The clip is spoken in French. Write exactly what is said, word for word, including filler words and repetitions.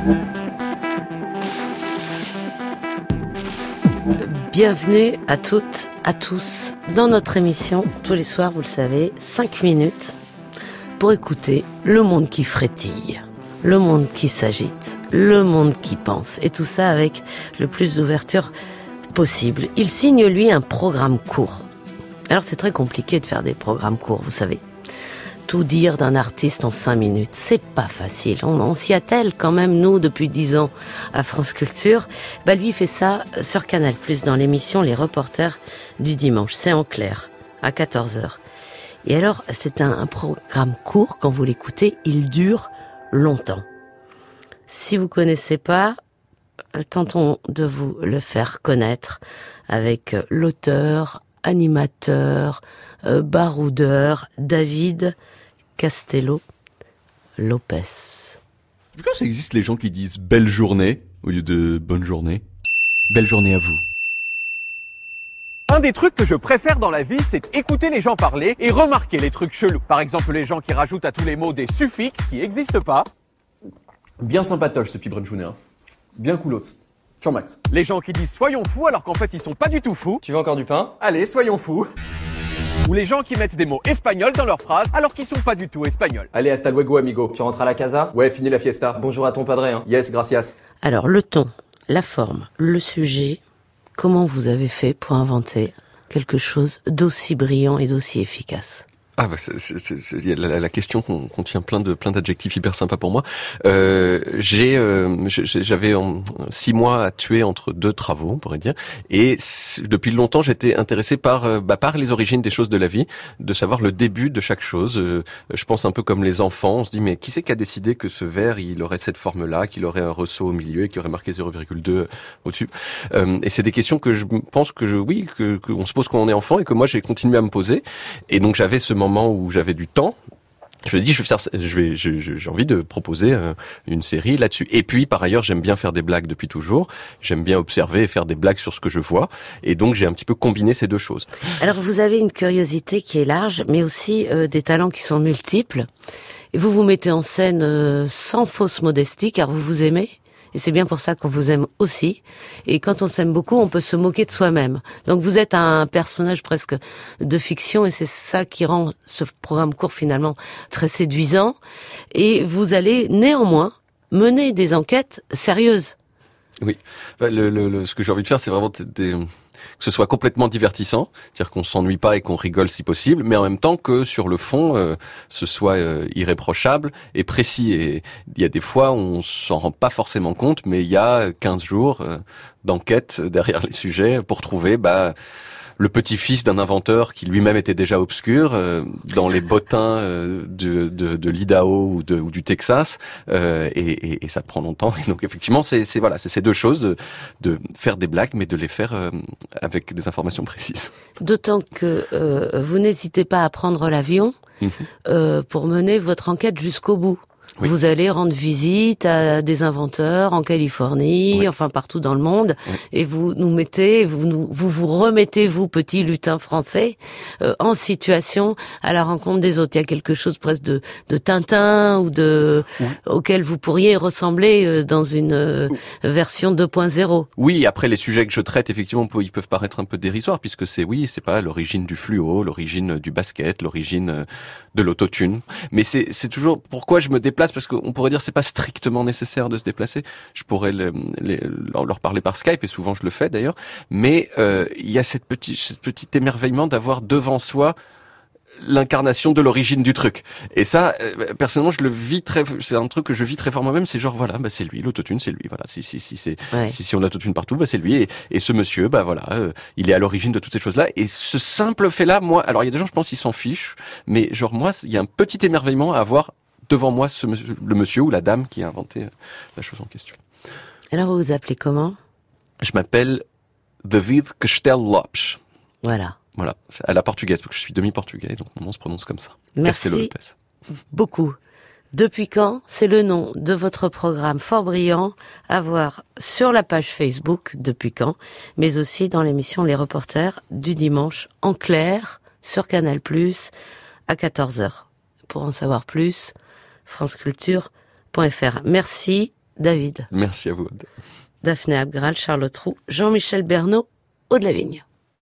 Bienvenue à toutes, à tous, dans notre émission, tous les soirs, vous le savez, cinq minutes, pour écouter le monde qui frétille, le monde qui s'agite, le monde qui pense, et tout ça avec le plus d'ouverture possible. Il signe, lui, un programme court. Alors c'est très compliqué de faire des programmes courts, vous savez. Tout dire d'un artiste en cinq minutes, c'est pas facile. On, on s'y attelle quand même, nous, depuis dix ans à France Culture. Bah, lui, il fait ça sur Canal plus, dans l'émission Les Reporters du dimanche. C'est en clair, à quatorze heures. Et alors, c'est un, un programme court. Quand vous l'écoutez, il dure longtemps. Si vous connaissez pas, tentons de vous le faire connaître avec l'auteur, animateur, euh, baroudeur, David Castello Lopez. Pourquoi ça existe les gens qui disent belle journée au lieu de bonne journée? Belle journée à vous. Un des trucs que je préfère dans la vie, c'est écouter les gens parler et remarquer les trucs chelous. Par exemple, les gens qui rajoutent à tous les mots des suffixes qui n'existent pas. Bien sympatoche ce Pibrenchouné, hein. Bien coolos. Ciao Max. Les gens qui disent soyons fous alors qu'en fait ils sont pas du tout fous. Tu veux encore du pain? Allez, soyons fous. Ou les gens qui mettent des mots espagnols dans leurs phrases alors qu'ils sont pas du tout espagnols. Allez, hasta luego amigo. Tu rentres à la casa? Ouais, fini la fiesta. Bonjour à ton padre, hein. Yes, gracias. Alors, le ton, la forme, le sujet, comment vous avez fait pour inventer quelque chose d'aussi brillant et d'aussi efficace? Ah bah c'est, c'est, c'est, la, la question contient plein de plein d'adjectifs hyper sympas pour moi. Euh, j'ai, euh, j'avais en, six mois à tuer entre deux travaux, on pourrait dire, et depuis longtemps j'étais intéressé par bah, par les origines des choses de la vie, de savoir le début de chaque chose. Euh, je pense un peu comme les enfants, on se dit mais qui c'est qui a décidé que ce verre il aurait cette forme-là, qu'il aurait un ressaut au milieu et qu'il aurait marqué zéro virgule deux au-dessus. Euh, et c'est des questions que je pense que je, oui que qu'on se pose quand on est enfant et que moi j'ai continué à me poser. Et donc j'avais ce moment où j'avais du temps, je me dis je vais faire, je vais, je, je, j'ai envie de proposer euh, une série là-dessus. Et puis par ailleurs j'aime bien faire des blagues depuis toujours, j'aime bien observer et faire des blagues sur ce que je vois, et donc j'ai un petit peu combiné ces deux choses. Alors vous avez une curiosité qui est large, mais aussi euh, des talents qui sont multiples. Et vous vous mettez en scène euh, sans fausse modestie, car vous vous aimez. Et c'est bien pour ça qu'on vous aime aussi. Et quand on s'aime beaucoup, on peut se moquer de soi-même. Donc vous êtes un personnage presque de fiction, et c'est ça qui rend ce programme court finalement très séduisant. Et vous allez néanmoins mener des enquêtes sérieuses. Oui, enfin, le, le, le, ce que j'ai envie de faire, c'est vraiment des... que ce soit complètement divertissant, c'est-à-dire qu'on s'ennuie pas et qu'on rigole si possible, mais en même temps que sur le fond, euh, ce soit euh, irréprochable et précis. Et il y a des fois où on s'en rend pas forcément compte, mais il y a quinze jours euh, d'enquête derrière les sujets pour trouver bah le petit-fils d'un inventeur qui lui-même était déjà obscur euh, dans les bottins euh, de, de, de l'Idaho ou, de, ou du Texas, euh, et, et, et ça prend longtemps. Et donc effectivement, c'est, c'est voilà, c'est ces deux choses de, de faire des blagues, mais de les faire euh, avec des informations précises. D'autant que euh, vous n'hésitez pas à prendre l'avion mmh. euh, pour mener votre enquête jusqu'au bout. Oui. Vous allez rendre visite à des inventeurs en Californie, oui. enfin partout dans le monde, oui. et vous nous mettez, vous nous, vous, vous remettez, vous, petit lutin français, euh, en situation à la rencontre des autres. Il y a quelque chose presque de, de Tintin ou de oui. auquel vous pourriez ressembler euh, dans une euh, oui. version deux point zéro. Oui, après les sujets que je traite, effectivement, ils peuvent paraître un peu dérisoires, puisque c'est, oui, c'est pas l'origine du fluo, l'origine du basket, l'origine de l'autotune. Mais c'est, c'est toujours pourquoi je me déplace, parce qu'on pourrait dire c'est pas strictement nécessaire de se déplacer. Je pourrais les, les, leur parler par Skype, et souvent je le fais d'ailleurs. Mais euh, il y a cette petite, ce petit émerveillement d'avoir devant soi l'incarnation de l'origine du truc. Et ça, euh, personnellement, je le vis très, c'est un truc que je vis très fort moi-même, c'est genre, voilà, bah, c'est lui, l'autotune, c'est lui, voilà. Si, si, si, c'est, ouais. si, si on a l'autotune partout, bah, c'est lui. Et, et ce monsieur, bah, voilà, euh, il est à l'origine de toutes ces choses-là. Et ce simple fait-là, moi, alors, il y a des gens, je pense, ils s'en fichent. Mais, genre, moi, il y a un petit émerveillement à avoir devant moi ce monsieur, le monsieur ou la dame qui a inventé la chose en question. Alors, vous vous appelez comment? Je m'appelle David Castello Lopes. Voilà. Voilà, à la portugaise, parce que je suis demi-portugais, donc mon nom se prononce comme ça. Merci beaucoup. Depuis quand, c'est le nom de votre programme fort brillant à voir sur la page Facebook, depuis quand, mais aussi dans l'émission Les Reporters du dimanche en clair sur Canal plus, à quatorze heures. Pour en savoir plus, franceculture point f r. Merci David. Merci à vous. Daphné Abgral, Charlotte Roux, Jean-Michel Bernot, Aude Lavigne.